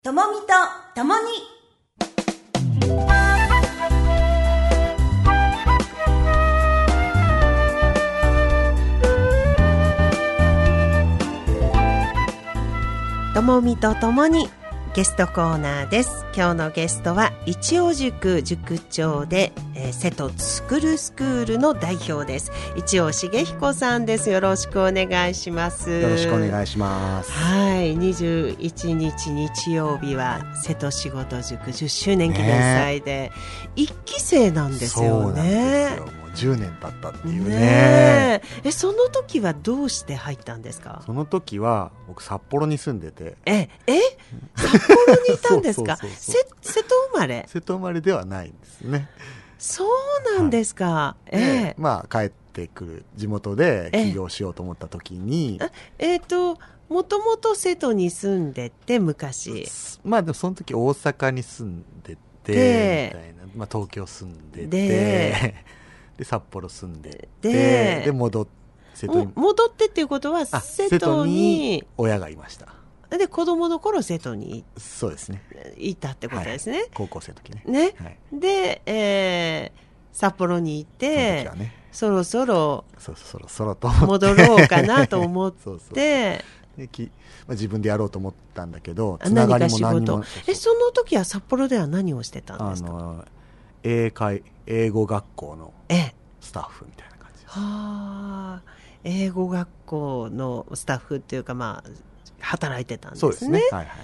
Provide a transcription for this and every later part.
ともみとともにともみとともにゲストコーナーです。今日のゲストは一応塾塾長で、瀬戸つくるスクールの代表です。一応重彦さんです。よろしくお願いします。 よろしくお願いします。 はい、21日日曜日は瀬戸仕事塾10周年記念祭で1期生なんですよね。そうなんですよ。 もう10年経ったっていうね。 その時はどうして入ったんですか？ その時は僕札幌に住んでて。 札幌にいたんですか？瀬戸生まれ？ 瀬戸生まれではないんですね。 そうなんですか。 まあ帰ってくる地元で起業しようと思った時に、 もともと瀬戸に住んでて昔。 まあでもその時大阪に住んでてみたいな、まあ東京住んでてで札幌住んでてで戻っていうことは瀬戸に親がいました。 で子供の頃瀬戸にそうですねいたってことですね、はい、 高校生の時ね、 はい、で、札幌にいて、ね、そろそろと戻ろうかなと思ってそうで自分でやろうと思ったんだけど、つながりも何もその時は札幌では何をしてたんですか？ 英語学校のスタッフみたいな感じです。 英語学校のスタッフっていうか、まあ働いてたんですね。 そうですね、はいはい、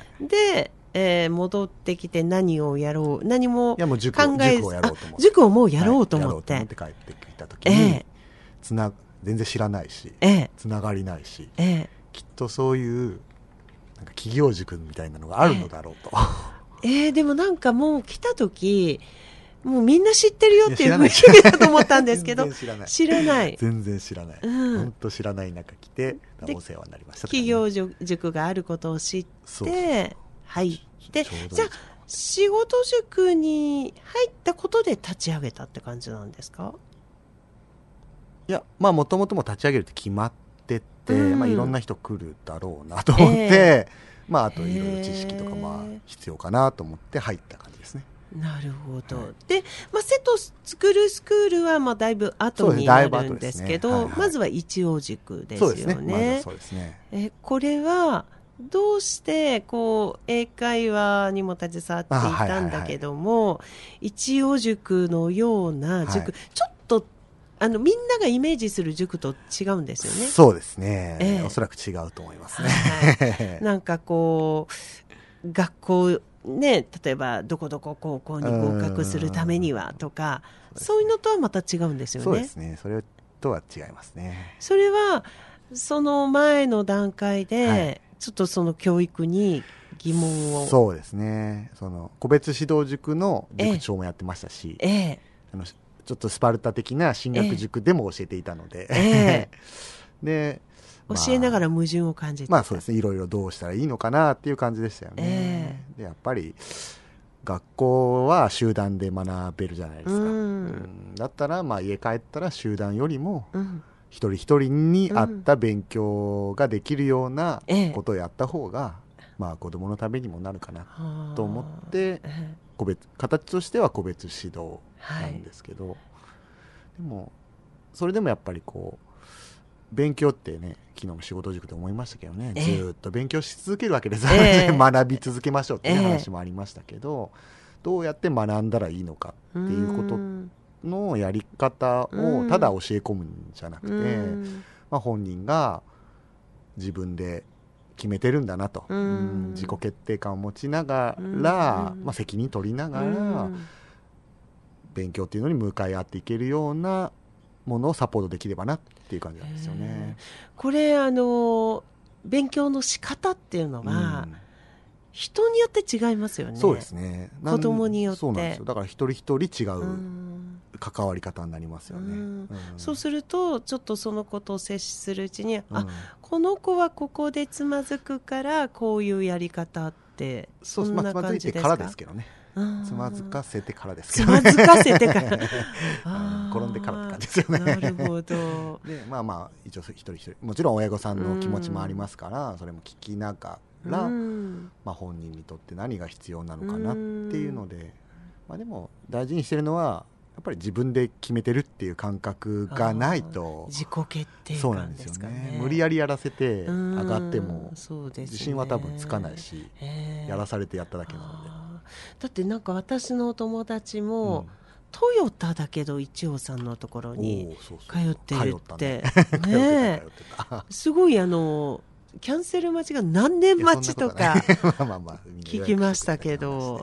で、戻ってきて何をやろう、何も考えず、 もう塾をやろうと思って、 塾をもうやろうと思って、 帰ってきた時に、全然知らないし、つながりないし、きっとそういうなんか企業塾みたいなのがあるのだろうと、 でもなんかもう来た時もうみんな知ってるよっていう雰囲気だと思ったんですけど全然知らない本当知らない中来てお世話になりました、ね、 企業塾があることを知って入ってじゃあ仕事塾に入ったことで立ち上げたって感じなんですか？ いや、まあもともとも立ち上げるって決まってて、まあいろんな人来るだろうなと思って、まああといろいろ知識とかまあ必要かなと思って入った感じですね。 なるほど、はい、で、瀬戸つくるスクールはまあだいぶ後になるんですけど、まずは一応塾ですよね。 そうですね。 これはどうしてこう英会話にも携わっていたんだけども、一応塾のような塾、ちょっとみんながイメージする塾と違うんですよね。 そうですね、おそらく違うと思いますね、 なんかこう学校ね、例えばどこどこ高校に合格するためにはとか、そういうのとはまた違うんですよね。 そうですね、それとは違いますね。 それはその前の段階で、ちょっとその教育に疑問を。 そうですね、その個別指導塾の塾長もやってましたし、ちょっとスパルタ的な進学塾でも教えていたので、で教えながら矛盾を感じてた。 まあそうですね、いろいろどうしたらいいのかなっていう感じでしたよね、でやっぱり学校は集団で学べるじゃないですか、だったらまあ家帰ったら集団よりも一人一人に合った勉強ができるようなことをやった方が、まあ子供のためにもなるかなと思って、形としては個別指導なんですけど、でもそれでもやっぱりこう勉強ってね、昨日も仕事塾で思いましたけどね、ずっと勉強し続けるわけです、学び続けましょうっていう話もありましたけど、どうやって学んだらいいのかっていうことのやり方をただ教え込むんじゃなくて、まあ、本人が自分で決めてるんだなと、自己決定感を持ちながら、まあ、責任取りながら勉強っていうのに向かい合っていけるようなものをサポートできればなっていう感じなんですよね。 これ勉強の仕方っていうのは、人によって違いますよね。 そうですね、 子供によって。 そうなんですよ。だから一人一人違う関わり方になりますよね、 そうするとちょっとその子と接するうちに、この子はここでつまずくからこういうやり方ってそんな感じですか？ つまずいてからですけどね、つまずかせてからですけどね。つまずかせてから転んでからって感じですよね。 なるほど。 でまあまあ一応一人一人もちろん親御さんの気持ちもありますから、それも聞きながら、まあ、本人にとって何が必要なのかなっていうので、まあ、でも大事にしてるのはやっぱり自分で決めてるっていう感覚がないと、 自己決定そうなんで感ですすかよね。 ね。 無理やりやらせて上がってもそうですね、 自信は多分つかないし、やらされてやっただけなので。 だってなんか私のお友達も、トヨタだけど一応さんのところに通ってるって、ね、すごいキャンセル待ちが何年待ちとか聞きましたけど、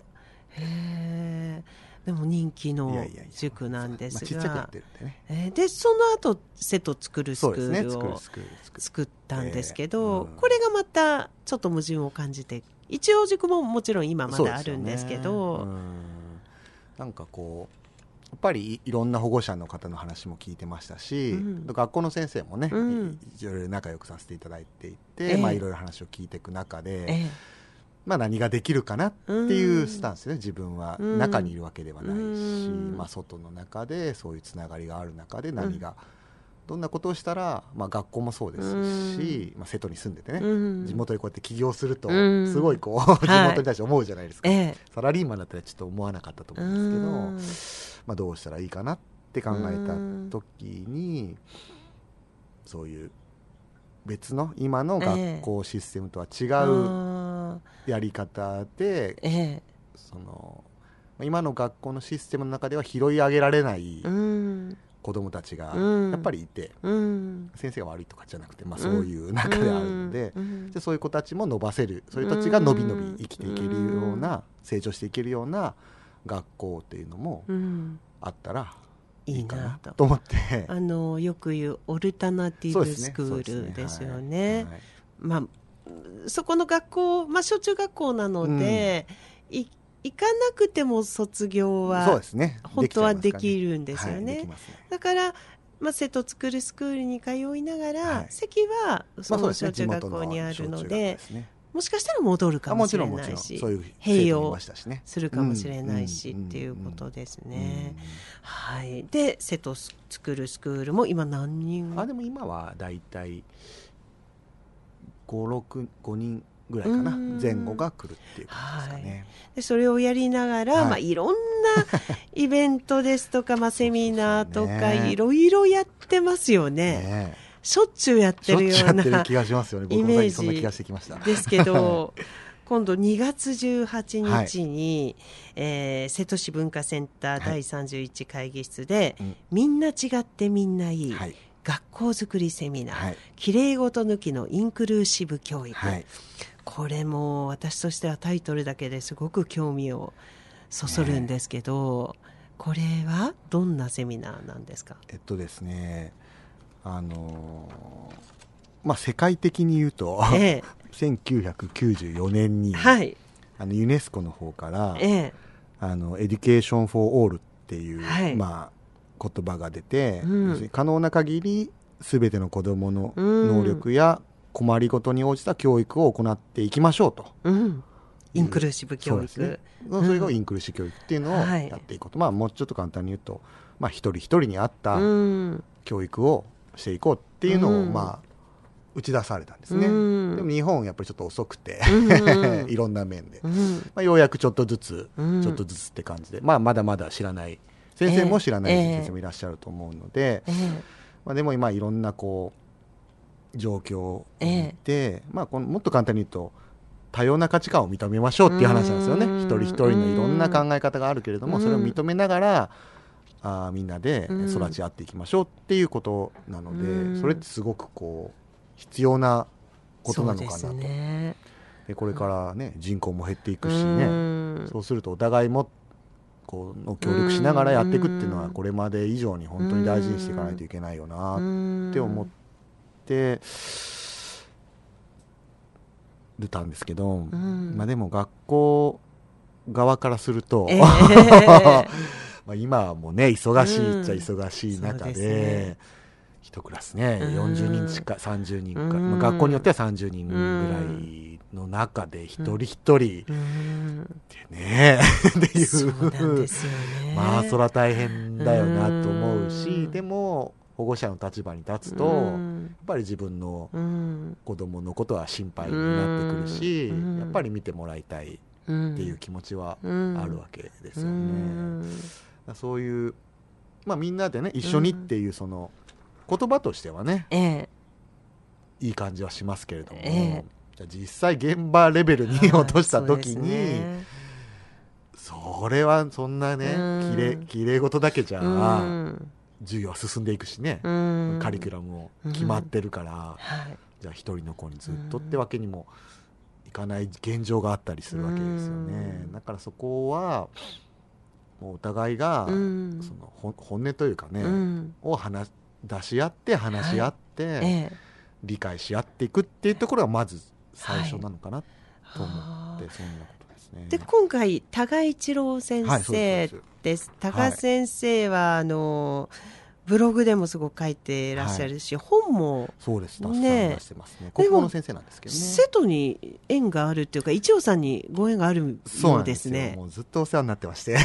でも人気の塾なんですが、でその後瀬戸作るスクールを作ったんですけど、これがまたちょっと矛盾を感じて、一応塾ももちろん今まだあるんですけど、 なんかこうやっぱりいろんな保護者の方の話も聞いてましたし、学校の先生もね、いろいろ仲良くさせていただいていて、まあいろいろ話を聞いていく中で、まあ何ができるかなっていうスタンスで、自分は中にいるわけではないし、まあ外の中でそういうつながりがある中で何が、どんなことをしたら、まあ、学校もそうですし、まあ、瀬戸に住んでてね、地元でこうやって起業すると、すごいこう、地元に対して思うじゃないですか、サラリーマンだったらちょっと思わなかったと思うんですけど、まあ、どうしたらいいかなって考えた時に、そういう別の今の学校システムとは違うやり方で、その今の学校のシステムの中では拾い上げられない子どもたちがやっぱりいて、先生が悪いとかじゃなくて、まあ、そういう中であるので、でそういう子たちも伸ばせる、そういう子たちが伸び伸び生きていけるような、成長していけるような学校っていうのもあったらいいかなと思って、 よく言うオルタナティブスクールですよね。まあそこの学校、まあ、小中学校なので、行かなくても卒業は本当はできるんですよね。だから、まあ、瀬戸作るスクールに通いながら、席はその小中学校にあるので、もしかしたら戻るかもしれないし、併用するかもしれないしっていうことですね。はい。で瀬戸作るスクールも今何人？ でも今はだいたい5人ぐらいかな、前後が来るっていう感じですかね。 でそれをやりながら、まあ、いろんなイベントですとか、まあ、セミナーとかいろいろやってますよね。しょっちゅうやってるようなイメージですけど、今度2月18日に、瀬戸市文化センター第31会議室で、みんな違ってみんないい、学校づくりセミナー、きれいごと抜きのインクルーシブ教育、これも私としてはタイトルだけですごく興味をそそるんですけど、これはどんなセミナーなんですか？ ですね、まあ、世界的に言うと、1994年に、ユネスコの方から、エデュケーション・フォー・オールっていう、まあ、言葉が出て、可能な限り全ての子どもの能力や困りごとに応じた教育を行っていきましょうと、 インクルーシブ教育、 それがインクルーシブ教育っていうのをやっていこうと、まあ、もうちょっと簡単に言うと、まあ、一人一人に合った教育をしていこうっていうのを、まあ、打ち出されたんですね。でも日本やっぱりちょっと遅くていろんな面で、まあ、ようやくちょっとずつって感じで、まあ、まだまだ知らない先生も知らない先生もいらっしゃると思うので、まあ、でも今いろんなこう状況を見て、まあ、もっと簡単に言うと多様な価値観を認めましょうっていう話なんですよね。一人一人のいろんな考え方があるけれども、それを認めながらみんなで育ち合っていきましょうっていうことなので、それってすごくこう必要なことなのかなと。でこれからね、人口も減っていくしね、そうするとお互いもこう協力しながらやっていくっていうのは、これまで以上に本当に大事にしていかないといけないよなって思って出たんですけど、まあ、でも学校側からすると、まあ今はもうね、忙しいっちゃ忙しい中で、一クラスね、40人近い、30人か、まあ、学校によっては30人ぐらいの中で一人一人でね、っていう、まあそら大変だよなと思うし、でも保護者の立場に立つと、やっぱり自分の子供のことは心配になってくるし、やっぱり見てもらいたいっていう気持ちはあるわけですよね。そういう、みんなでね一緒にっていうその言葉としてはね、いい感じはしますけれども、じゃあ実際現場レベルに落とした時に、それはそんなねきれい事だけじゃ授業は進んでいくしね、カリキュラムも決まってるから、じゃあ一人の子にずっとってわけにもいかない現状があったりするわけですよね。だからそこはもうお互いがその本音というかね、を出し合って話し合って、理解し合っていくっていうところがまず最初なのかなと思って、そんなことですね。 で今回多賀一郎先生です。多賀先生はブログでもすごく書いていらっしゃるし、本もそうです、たくさん出してますね。国語の先生なんですけどね。 瀬戸に縁があるっていうか、一郎さんにご縁があるようですね。 もうずっとお世話になってまして、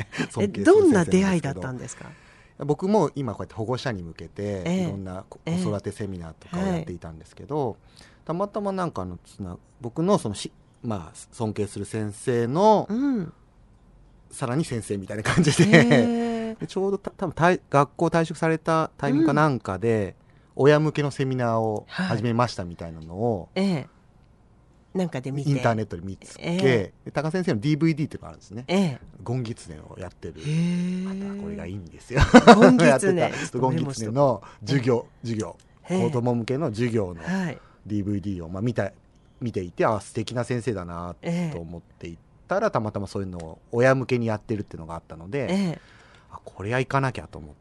どんな出会いだったんですか？ 僕も今こうやって保護者に向けていろんな子育てセミナーとかをやっていたんですけど、たまたまなんか僕のその尊敬する先生の、さらに先生みたいな感じで、ちょうど多分学校退職されたタイミングかなんかで、親向けのセミナーを始めましたみたいなのを、 なんかで見てインターネットで見つけ、多賀先生の DVD っていうのがあるんですね。ゴンギツネをやってる、またこれがいいんですよ。 ゴンギツネゴンギツネの授業子供向けの授業の DVD を見ていて、素敵な先生だなと思っていったら、たまたまそういうのを親向けにやってるっていうのがあったので、これは行かなきゃと思って、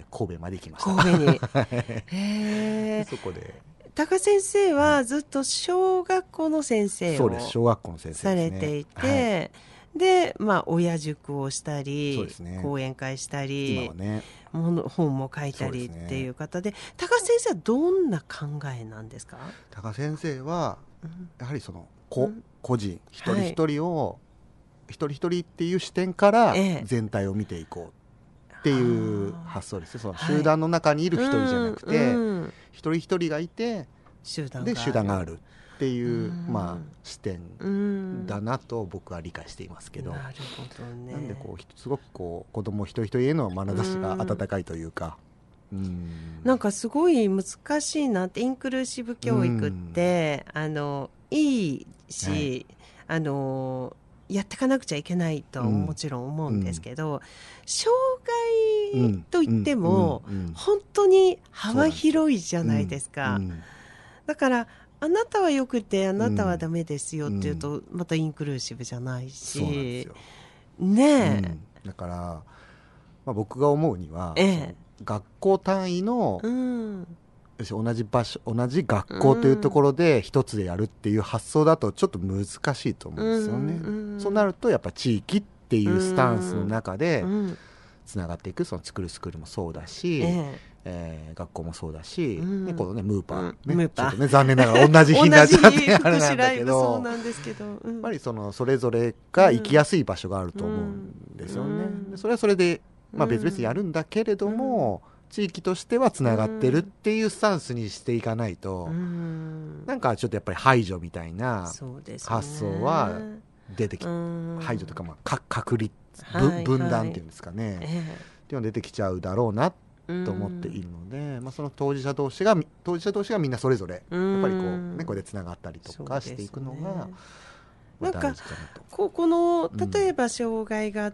神戸まで行きました。 神戸にそこで多賀先生はずっと小学校の先生をされていて、で、親塾をしたり、講演会したり、本も書いたりっていう方で、多賀先生はどんな考えなんですか？ 多賀先生はやはりその個人一人一人を一人一人っていう視点から全体を見ていこうっていう発想ですね。その集団の中にいる一人じゃなくて、一人一人がいて集団があるっていう視点だなと僕は理解していますけど、 なるほどね。 なんですごく子供一人一人への眼差しが温かいというか、 なんかすごい難しいなって。インクルーシブ教育っていいし、やっていかなくちゃいけないともちろん思うんですけど、障害といっても本当に幅広いじゃないですか。だからあなたはよくてあなたはダメですよっていうと、またインクルーシブじゃないし、そうなんですよね。 だから、僕が思うには、学校単位の、同じ場所同じ学校というところで一つでやるっていう発想だとちょっと難しいと思うんですよね。そうなるとやっぱ地域っていうスタンスの中でつながっていく、その作るスクールもそうだし、学校もそうだし、このねムーパー、ちょっとね残念ながら同じ日になっちゃってあれなんだけど、やっぱりそれぞれが行きやすい場所があると思うんですよね。それはそれで別々やるんだけれども、地域としてはつながってるっていうスタンスにしていかないと、なんかちょっとやっぱり排除みたいな発想は出てき、排除というか確率、分断っていうんですかね、っていうのが出てきちゃうだろうなと思っているので、その当事者同士がみんなそれぞれやっぱりこれでつながったりとかしていくのがなんかこの例えば障害があって、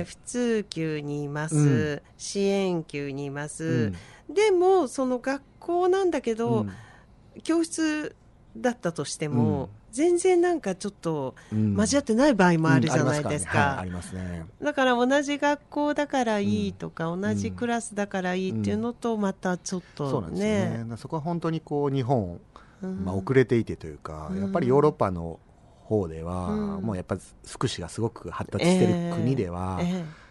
普通級にいます、支援級にいます、でもその学校なんだけど、教室だったとしても、全然なんかちょっと交わってない場合もあるじゃないですか。だから同じ学校だからいいとか、同じクラスだからいいっていうのとまたちょっとね、 そこは本当に日本、遅れていてというか、やっぱりヨーロッパの方では、もうやっぱり福祉がすごく発達している国では、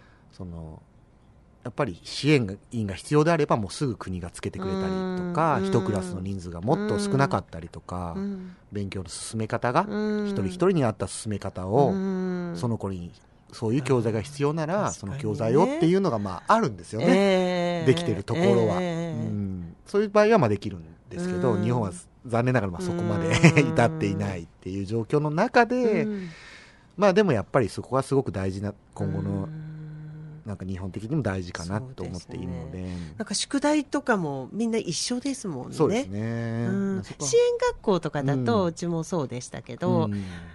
やっぱり支援員が必要であればもうすぐ国がつけてくれたりとか、一クラスの人数がもっと少なかったりとか、勉強の進め方が一人一人に合った進め方をその子にそういう教材が必要なら、その教材をっていうのがあるんですよね、できてるところは、そういう場合はできるんですけど、日本は残念ながらそこまで至っていないっていう状況の中で、でもやっぱりそこはすごく大事な、今後のなんか日本的にも大事かなと思っているので、 なんか宿題とかもみんな一緒ですもんね。 そうですね、 支援学校とかだと、うちもそうでしたけど、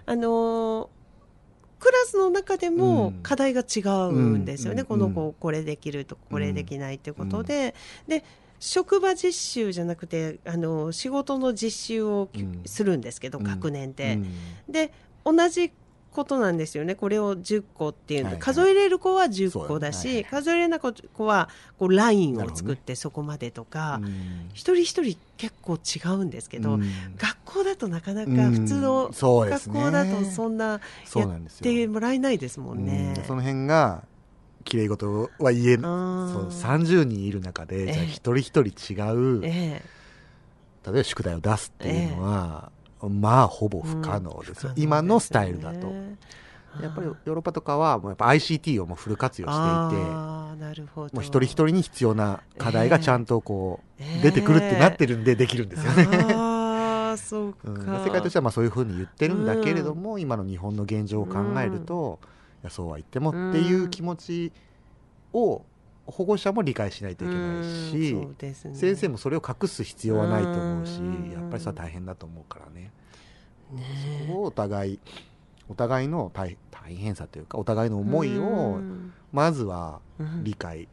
クラスの中でも課題が違うんですよね、この子これできるとこれできないということで、で職場実習じゃなくて仕事の実習をするんですけど、学年で、で同じことなんですよね。これを10個っていうの、数えれる子は10個だし、数えれない子はこうラインを作ってそこまでとか、一人一人結構違うんですけど、学校だとなかなか普通の学校だとそんなやってもらえないですもんね。 その辺がきれい事は言えない。30人いる中で、じゃあ一人一人違う、例えば宿題を出すっていうのは、ほぼ不可能ですよ、今のスタイルだと。やっぱりヨーロッパとかはもうやっぱ ICT をもうフル活用していて、もう一人一人に必要な課題がちゃんとこう出てくるってなってるんでできるんですよね。 そうか、 世界としてはそういうふうに言ってるんだけれども、今の日本の現状を考えると、いやそうは言ってもっていう気持ちを保護者も理解しないといけないし、先生もそれを隠す必要はないと思うし、やっぱりそれは大変だと思うからね。そこをお互いの大変さというか、お互いの思いをまずは理解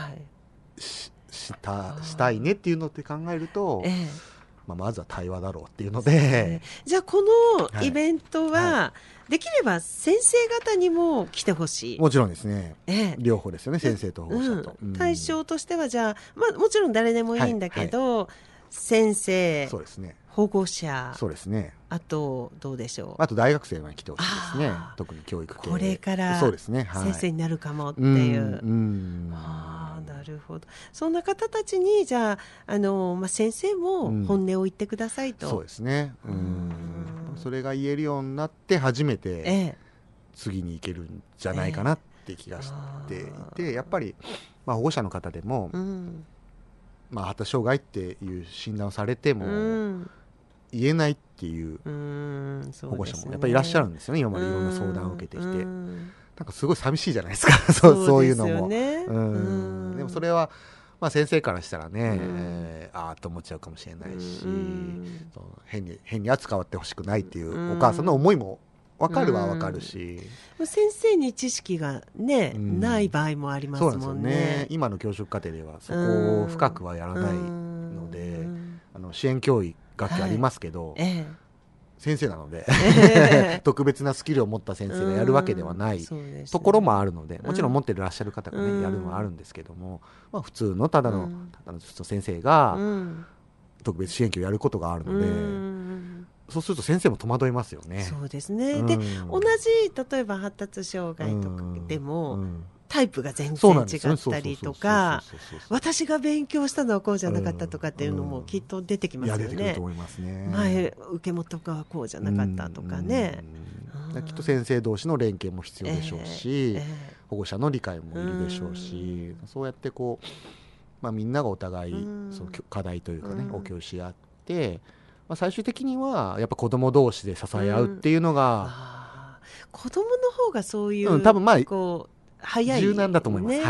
したいねっていうのって考えると、まずは対話だろうっていうので、 じゃあこのイベントはできれば先生方にも来てほしい。 もちろんですね、両方ですよね、先生と保護者と。 対象としてはじゃあ、もちろん誰でもいいんだけど、先生、 そうですね、 保護者、 そうですね、 あとどうでしょう、 あと大学生に来てほしいですね、特に教育系、 これから先生になるかもっていう、なるほど。そんな方たちにじゃあ、先生も本音を言ってくださいと、 そうですね、それが言えるようになって初めて次に行けるんじゃないかなって気がしていて、やっぱり、保護者の方でも、発達障害っていう診断をされても言えないっていう保護者もやっぱりいらっしゃるんですよね。今までいろんな相談を受けてきて、なんかすごい寂しいじゃないですかそういうのも。でもそれは先生からしたらね、と思っちゃうかもしれないし、変に扱わってほしくないっていうお母さんの思いも分かるは分かるし、 先生に知識がない場合もありますもんね。 そうなんですよね。今の教職課程ではそこを深くはやらないので、支援教育学級ありますけど、先生なので特別なスキルを持った先生がやるわけではないところもあるので、もちろん持っていらっしゃる方がね、やるのはあるんですけども、普通のただの先生が特別支援教をやることがあるので、そうすると先生も戸惑いますよね。 そうですね。で、同じ例えば発達障害とかでも、タイプが全然違ったりとか、私が勉強したのはこうじゃなかったとかっていうのもきっと出てきますよね。 出てくると思いますね。 前受け元がこうじゃなかったとかね。 きっと先生同士の連携も必要でしょうし、保護者の理解もいるでしょうし、そうやってこう、みんながお互いその課題というかね、お共有し合って、最終的にはやっぱ子供同士で支え合うっていうのが、 子供の方がそういう多分こう早い、 柔軟だと思います。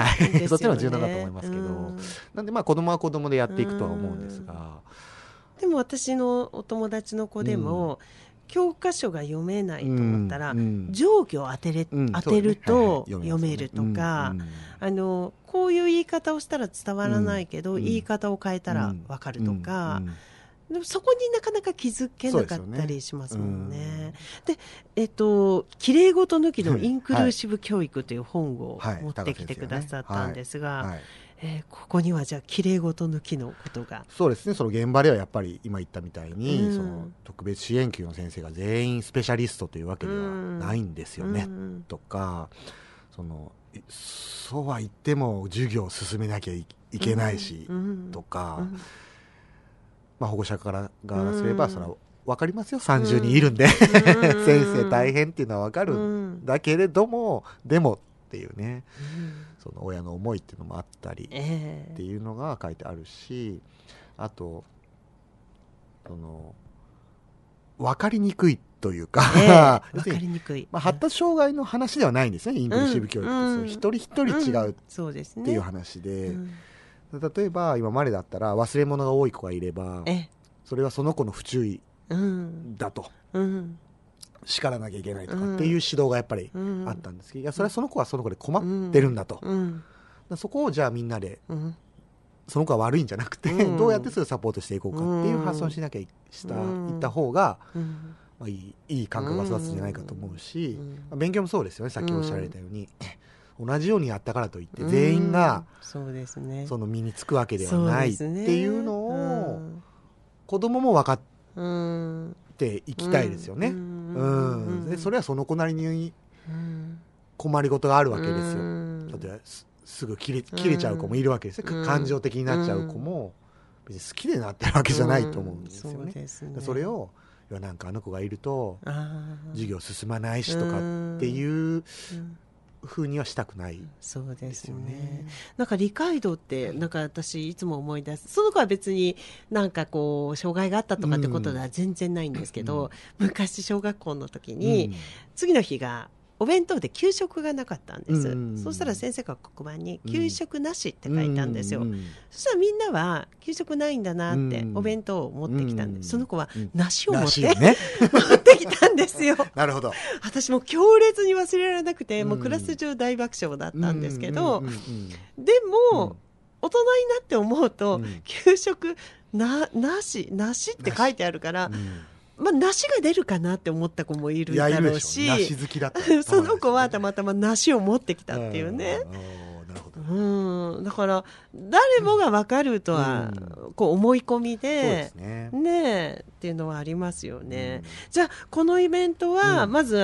そっちの方が柔軟だと思いますけど、なんで子供は子供でやっていくとは思うんですが、 でも私のお友達の子でも、教科書が読めないと思ったら、定規を当てると読めるとか、こういう言い方をしたら伝わらないけど、言い方を変えたら分かるとか、でもそこになかなか気づけなかったりしますもんね。で、きれいごと抜きのインクルーシブ教育という本を持ってきてくださったんですが、ここにはじゃあきれいごと抜きのことが。 そうですね。その現場ではやっぱり今言ったみたいに、その特別支援級の先生が全員スペシャリストというわけではないんですよね、とか、そうは言っても授業を進めなきゃいけないし、とか、保護者からすればそれは分かりますよ、30人いるんで、先生大変っていうのは分かるんだけれども、でもっていうね、その親の思いっていうのもあったりっていうのが書いてあるし、あとその分かりにくいというか、 分かりにくい、 発達障害の話ではないんですね、インクルーシブ教育って。一人一人違うっていう話で、例えば今までだったら忘れ物が多い子がいれば、それはその子の不注意だと、叱らなきゃいけないとかっていう指導がやっぱりあったんですけど、いやそれはその子はその子で困ってるんだと、そこをじゃあみんなで、その子は悪いんじゃなくて、どうやってそれをサポートしていこうかっていう発想しなきゃいった方が、いい感覚が育つんじゃないかと思うし、勉強もそうですよね、さっきおっしゃられたように、同じようにやったからといって全員がその身につくわけではないっていうのを子供も分かっていきたいですよね。でそれはその子なりに困りごとがあるわけですよ。例えばすぐ切れちゃう子もいるわけですよ。感情的になっちゃう子も別に好きでなってるわけじゃないと思うんですよね。それをなんかあの子がいると授業進まないしとかっていう風にはしたくないですよね。 そうですね。なんか理解度ってなんか私いつも思い出す。その子は別になんかこう障害があったとかってことでは全然ないんですけど、昔小学校の時に次の日がお弁当で給食がなかったんです。そしたら先生が黒板に給食なしって書いたんですよ。そしたらみんなは給食ないんだなってお弁当を持ってきたんです。その子は梨を持って、持ってきたんですよ。 なるほど。 私も強烈に忘れられなくて、もうクラス中大爆笑だったんですけど、でも大人になって思うと、給食なしって書いてあるから、梨が出るかなって思った子もいるだろうし、 梨好きだったその子はたまたま梨を持ってきたっていうね。だから誰もが分かるとはこう思い込みで、ねっていうのはありますよね。じゃあこのイベントはまず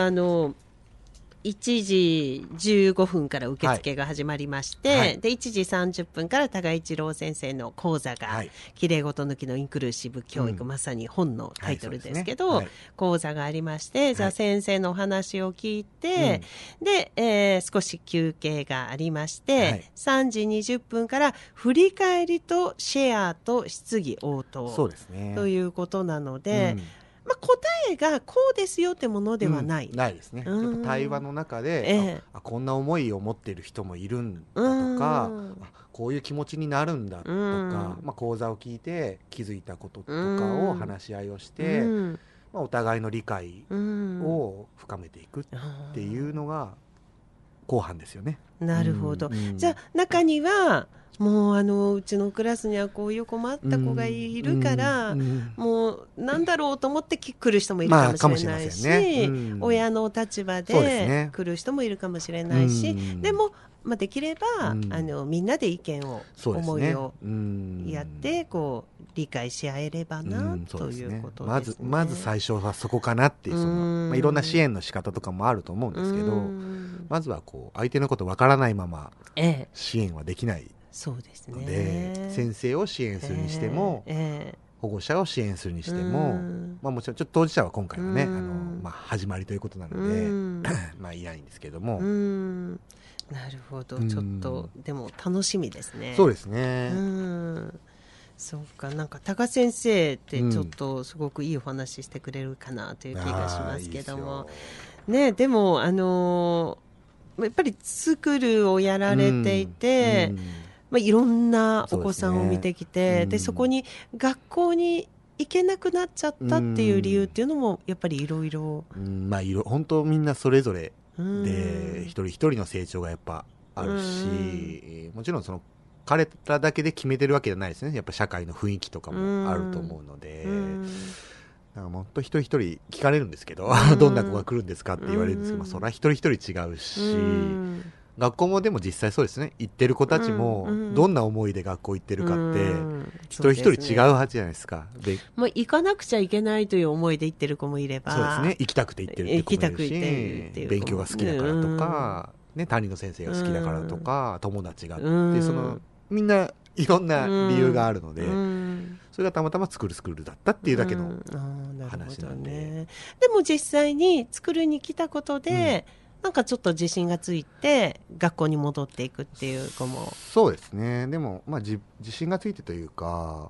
1時15分から受付が始まりまして、で1時30分から多賀一郎先生の講座が、きれいごと抜きのインクルーシブ教育、まさに本のタイトルですけど、講座がありまして、じゃあ先生のお話を聞いて、で、少し休憩がありまして、3時20分から振り返りとシェアと質疑応答ということなので、答えがこうですよってものではない、 ないですね。やっぱ対話の中で、こんな思いを持っている人もいるんだとか、こういう気持ちになるんだとか、講座を聞いて気づいたこととかを話し合いをして、お互いの理解を深めていくっていうのが後半ですよね。 なるほど。じゃあ中にはもううちのクラスにはこういう困った子がいるから、もうなんだろうと思って来る人もいるかもしれないし、親の立場で来る人もいるかもしれないし、でもできればみんなで意見を、思いをやってこう理解し合えればなということですね。 まず最初はそこかなっていう、いろんな支援の仕方とかもあると思うんですけど、まずはこう相手のことわからないまま支援はできない。 そうですね。 で先生を支援するにしても、保護者を支援するにしても、もちろんちょっと当事者は今回はね始まりということなのでいないんですけども、 なるほど。ちょっとでも楽しみですね。 そうですね。 そうか、なんか多賀先生ってちょっとすごくいいお話してくれるかなという気がしますけども、ね、でもやっぱりスクールをやられていて、いろんなお子さんを見てきて、でそこに学校に行けなくなっちゃったっていう理由っていうのもやっぱりいろいろ、 本当みんなそれぞれで一人一人の成長がやっぱあるし、もちろんその彼らだけで決めてるわけじゃないですね。やっぱ社会の雰囲気とかもあると思うので、なんかもっと一人一人聞かれるんですけど、どんな子が来るんですかって言われるんですけど、それは一人一人違うし、学校もでも実際そうですね。行ってる子たちもどんな思いで学校行ってるかって一人一人違うはずじゃないですか。でもう行かなくちゃいけないという思いで行ってる子もいれば、 そうですね。行きたくて行ってるって子もいるし、勉強が好きだからとか、担任の先生が好きだからとか、友達がって、みんないろんな理由があるので、 うんそれがたまたま作るスクールだったっていうだけのなるほど話なんで、 ね。でも実際に作るに来たことで、なんかちょっと自信がついて学校に戻っていくっていう子も。 そうですね。でも、まあ、自信がついてというか、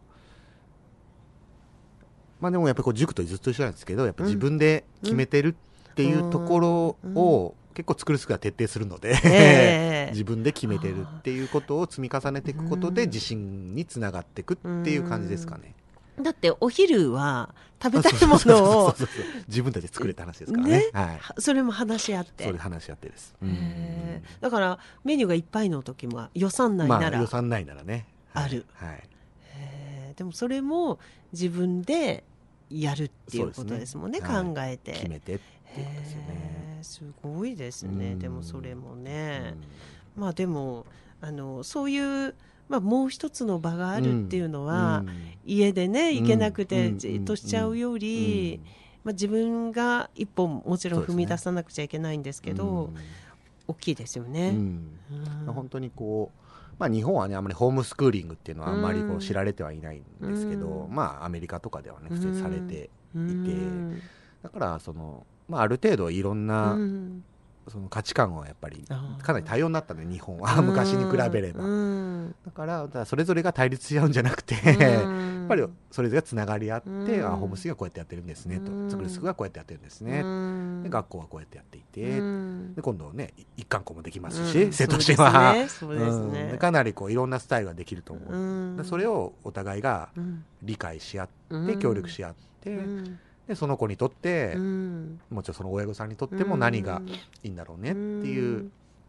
まあでもやっぱりこう塾とずっと一緒なんですけど、やっぱ自分で決めてるっていうところを結構作るスクールは徹底するので、自分で決めてるっていうことを積み重ねていくことで自信につながっていくっていう感じですかね。 だってお昼は食べたいものを自分たちで作れた話ですからね。はい、 それも話し合って。 それ話し合ってです。 だからメニューがいっぱいの時も予算内なら、 まあ、予算内ならね、 ある。 はい。 でもそれも自分でやるっていうことですもんね。考えて決めてっていうことですよね。 すごいですね。でもそれもね、まあでもそういうまあ、もう一つの場があるっていうのは、家でね行けなくてじっとしちゃうより、まあ、自分が一歩もちろん踏み出さなくちゃいけないんですけど、大きいですよね。 本当にこう、まあ、日本はねあまりホームスクーリングっていうのはあんまりこう知られてはいないんですけど、まあアメリカとかではね普通にされていて、だからまあ、ある程度いろんな、その価値観はやっぱりかなり多様になったね日本は昔に比べれば、だからそれぞれが対立し合うんじゃなくてやっぱりそれぞれがつながり合って、ホームスクールがこうやってやってるんですねと、スクールスクールがこうやってやってるんですね、で学校はこうやってやっていて、で今度ね一貫校もできますし、生徒としてはかなりこういろんなスタイルができると思う、でそれをお互いが理解し合って協力し合って、でその子にとって、もちろんその親御さんにとっても何がいいんだろうねっていう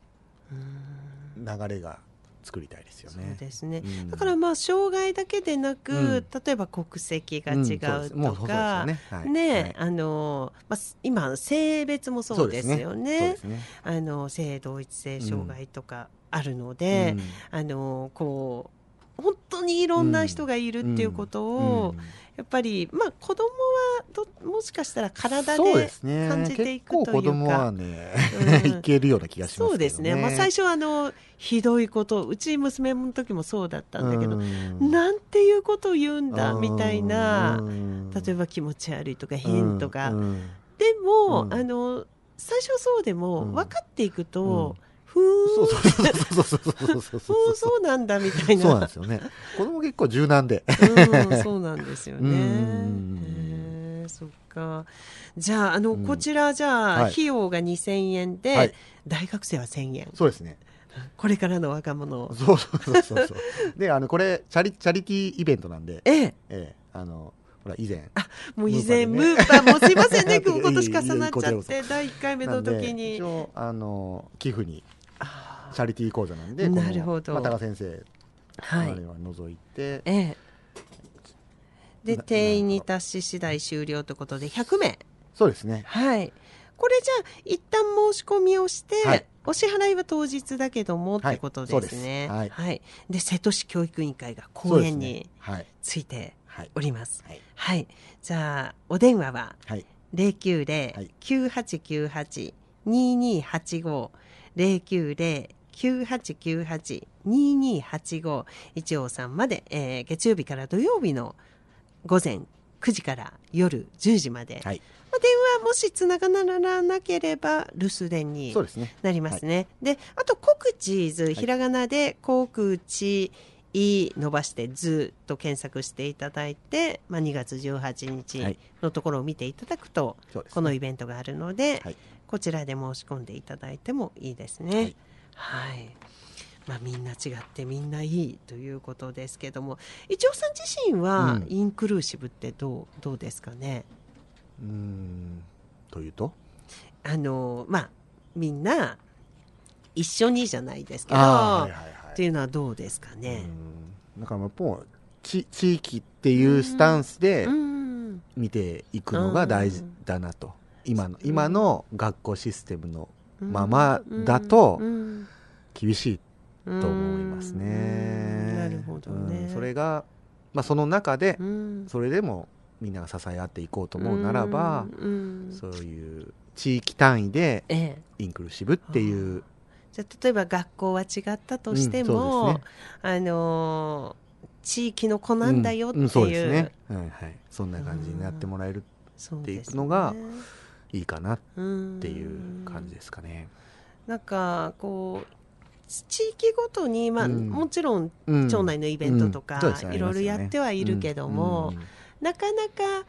流れが作りたいですよね。 そうですね。だからまあ障害だけでなく、例えば国籍が違うとか、ね、まあ今性別もそうですよね。性同一性障害とかあるので、こう本当にいろんな人がいるっていうことを、やっぱりまあ子供はもしかしたら体で感じていくというか、 結構子供はねいけるような気がしますけどね。 そうですね。まあ最初はひどいこと、うち娘の時もそうだったんだけど、なんていうことを言うんだみたいな、例えば気持ち悪いとか変とか、でも最初はそうでも分かっていくと、そうなんだみたいな。 そうなんですよね。子供結構柔軟で。 そうなんですよね。そっか。じゃあこちらじゃあ費用が2000円で、大学生は1000円。 そうですね。 これからの若者。 そう。でこれチャリティーイベントなんで、ほら以前もう以前ムーパーもうすいませんね今年重なっちゃって第1回目の時に一応寄付に。チャリティー講座なんで、 なるほど、 高先生あれは除いて、 で定員に達し次第終了ということで100名。 そうですね。 はい。これじゃあ一旦申し込みをして、お支払いは当日だけどもってことですね。はい。で瀬戸市教育委員会が講演についております。はい。じゃあお電話は090-9898-2285 090-9898-2285 一応さんまで、月曜日から土曜日の午前9時から夜10時まで、電話もしつながらなければ留守電になりますね。であとコクチーズ、ひらがなでコクチ伸ばしてずっと検索していただいて、2月18日のところを見ていただくと、このイベントがあるので、こちらで申し込んでいただいてもいいですね。みんな違ってみんないいということですけども、一応さん自身はインクルーシブってどうですかね。 というとみんな一緒にじゃないですけど、っていうのはどうですかね。 だからもう地域っていうスタンスで見ていくのが大事だなと。今の学校システムのままだと厳しいと思いますね。 なるほどね。 それが、その中でそれでもみんなが支え合っていこうと思うならば、そういう地域単位でインクルーシブっていうじゃあ例えば学校は違ったとしても、 そうですね、 地域の子なんだよっていう、 そうですね、はいはい、そんな感じになってもらえるっていくのがいいかなっていう感じですかね。 なんかこう地域ごとに、もちろん町内のイベントとか、いろいろやってはいるけども、なかなか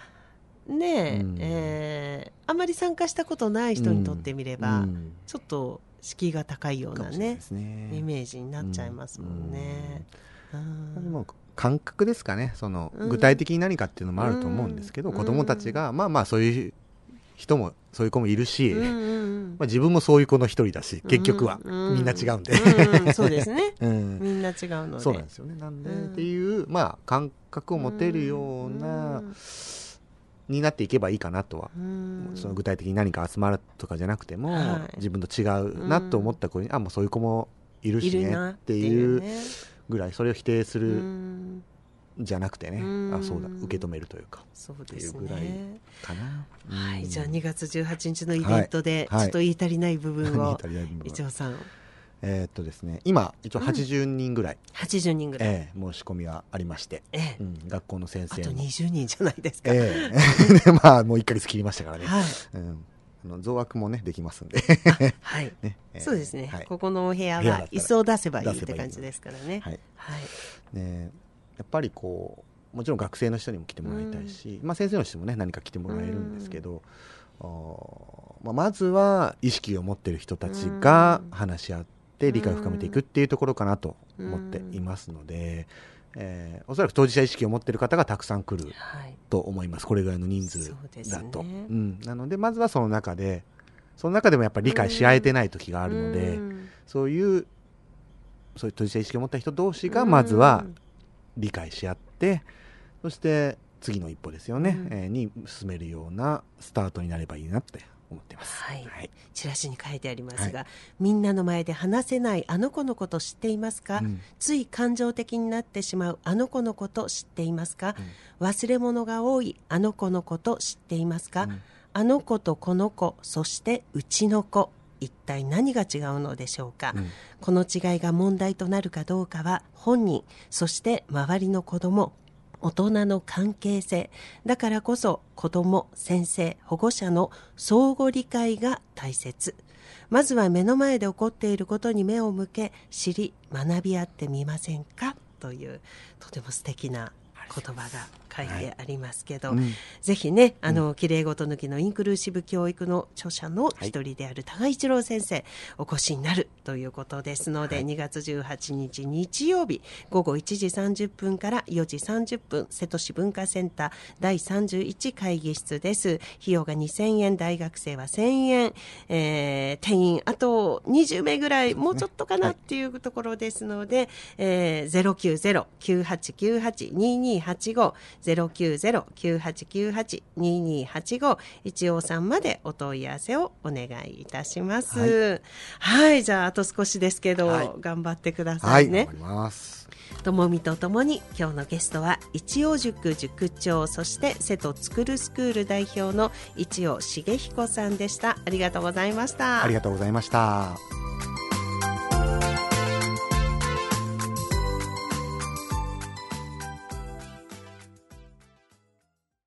ね、あまり参加したことない人にとってみれば、ちょっと敷居が高いようなね、イメージになっちゃいますもんね。 もう感覚ですかね。その具体的に何かっていうのもあると思うんですけど、子供たちがそういう人もそういう子もいるし、自分もそういう子の一人だし、結局はみんな違うんで、 そうですね、みんな違うので、 そうなんですよね。なんでっていう感覚を持てるようなになっていけばいいかなとは、その具体的に何か集まるとかじゃなくても、自分と違うなと思った子に、もうそういう子もいるしねっていうぐらい、それを否定するじゃなくてね、そうだ、受け止めるというか、 そうですね、 っていうぐらいかな。 はい、じゃあ2月18日のイベントでちょっと言い足りない部分を、一応さん。 ですね、今一応80人ぐらい、 80人ぐらい、 申し込みがありまして、学校の先生あと20人じゃないですか。 もう1ヶ月切りましたからね、増枠もねできますんではい、そうですね、ここのお部屋は椅子を出せばいいって感じですからね。 やっぱりこうもちろん学生の人にも来てもらいたいし、先生の人もね何か来てもらえるんですけど、まずは意識を持っている人たちが話し合って理解を深めていくっていうところかなと思っていますので、おそらく当事者意識を持っている方がたくさん来ると思います、これぐらいの人数だと。なのでまずはその中でもやっぱり理解し合えてない時があるので、そういう当事者意識を持った人同士がまずは理解し合って、そして次の一歩ですよね、に進めるようなスタートになればいいなって思っています。 チラシに書いてありますが、みんなの前で話せないあの子のこと知っていますか、つい感情的になってしまうあの子のこと知っていますか、忘れ物が多いあの子のこと知っていますか、あの子とこの子、そしてうちの子、一体何が違うのでしょうか、この違いが問題となるかどうかは本人、そして周りの子ども、大人の関係性だからこそ、子ども、先生、保護者の相互理解が大切。まずは目の前で起こっていることに目を向け、知り学び合ってみませんか、というとても素敵な言葉が書いてありますけど、ぜひね、きれいごと抜きのインクルーシブ教育の著者の一人である多賀一郎先生、お越しになるということですので、2月18日日曜日午後1時30分から4時30分、瀬戸市文化センター第31会議室です。費用が2000円、大学生は1000円、定員あと20名ぐらい、もうちょっとかなっていうところですので、090-9898-2285 090-9898-2285 一応さんまでお問い合わせをお願いいたします。じゃああと少しですけど、頑張ってくださいね。 頑張ります。 ともみとともに今日のゲストは一応塾塾長、そして瀬戸つくるスクール代表の一応重彦さんでした。ありがとうございました。 ありがとうございました。